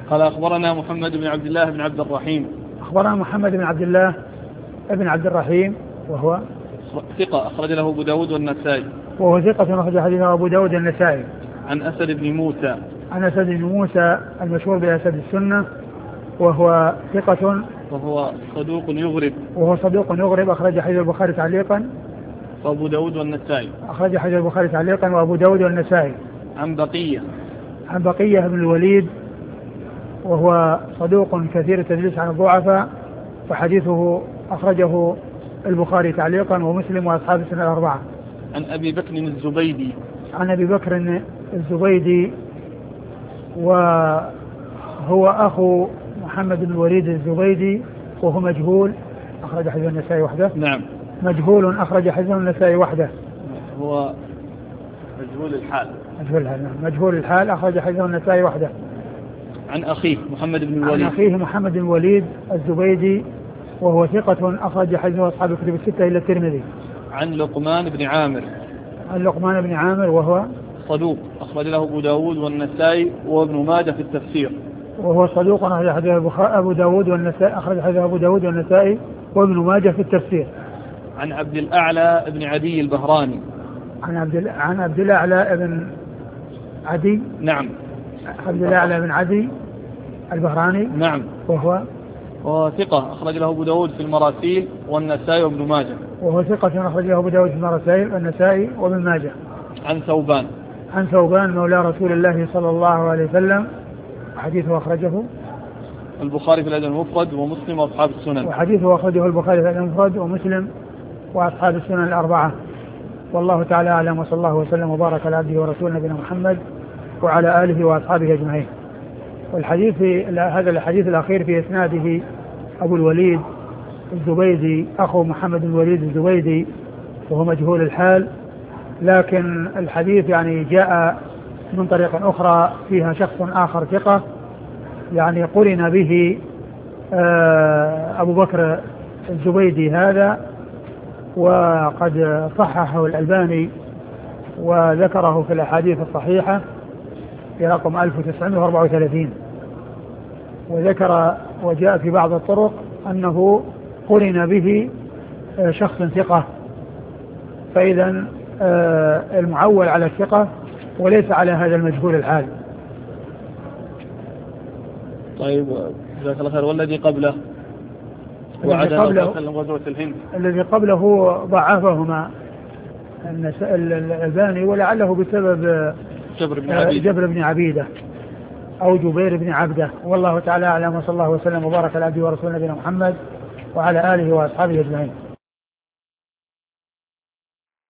قال أخبرنا محمد بن عبد الله بن عبد الرحيم. أخبرنا محمد بن عبد الله بن عبد الرحيم وهو ثقة أخرج له أبو داود والنسائي. وهو ثقة أخرج حديثه أبو داود والنسائي. عن أسد بن موسى. عن أسد بن موسى المشهور بأسد السنة وهو ثقة وهو صدوق يغرب. أخرج حديث البخاري تعليقا وأبو داود والنسائي. أخرج حديث البخاري تعليقا وأبو داود والنسائي. عن بقية بن الوليد وهو صدوق كثير التدليس عن الضعفاء فحديثه أخرجه البخاري تعليقا ومسلم وأصحاب السنة الأربعة. عن أبي بكر الزبيدي. عن أبي بكر الزبيدي وهو أخو محمد بن الوليد الزبيدي وهو مجهول أخرج حديث النسائي وحده. نعم. مجهول أخرج حديث النسائي وحده. هو مجهول الحال أخرج حديث النسائي وحده. عن أخيه محمد بن الوليد الزبيدي وهو ثقة أخرج حديثه أصحاب الكتب الستة إلا الترمذي. عن لقمان بن عامر وهو صدوق أخرج له أبو داود والنسائي وابن ماجه في التفسير. وهو صدوق أخرج حديثه أبو داود والنسائي وابن ماجه في التفسير. عن عبد الأعلى بن عدي البهراني. عن عبد الأعلى بن عدي. نعم. عبد الأعلى بن عدي البهراني. نعم. وهو ثقة أخرج له أبو داود في المراسيل والنسائي وابن ماجه. وهو ثقة أخرج له أبو داود في المراسيل والنسائي وابن ماجه. عن ثوبان مولى رسول الله صلى الله عليه وسلم حديثه أخرجه البخاري في الأدب المفرد ومسلم وأصحاب السنن. وحديثه أخرجه البخاري في الأدب المفرد ومسلم وأصحاب السنن الأربعة. والله تعالى أعلم وصلى الله وسلم وبارك على عبده ورسوله نبينا محمد وعلى آله وأصحابه أجمعين. هذا الحديث الأخير في إسناده أبو الوليد الزبيدي أخو محمد بن الوليد الزبيدي وهو مجهول الحال، لكن الحديث يعني جاء من طريق أخرى فيها شخص آخر ثقة يعني قرن به أبو بكر الزبيدي هذا، وقد صححه الألباني وذكره في الأحاديث الصحيحة في رقم 1934، وذكر وجاء في بعض الطرق أنه قرن به شخص ثقة، فإذا المعول على الثقة وليس على هذا المجهول الحال. طيب جزاك الله خير. والذي قبله غزوة الهند الذي قبله ضعفهما الألباني ولعله بسبب جبر بن عبيدة أو جبير بن عبده. والله تعالى أعلم وصلى الله وسلم وبارك على عبده ورسوله نبينا محمد وعلى آله وأصحابه أجمعين.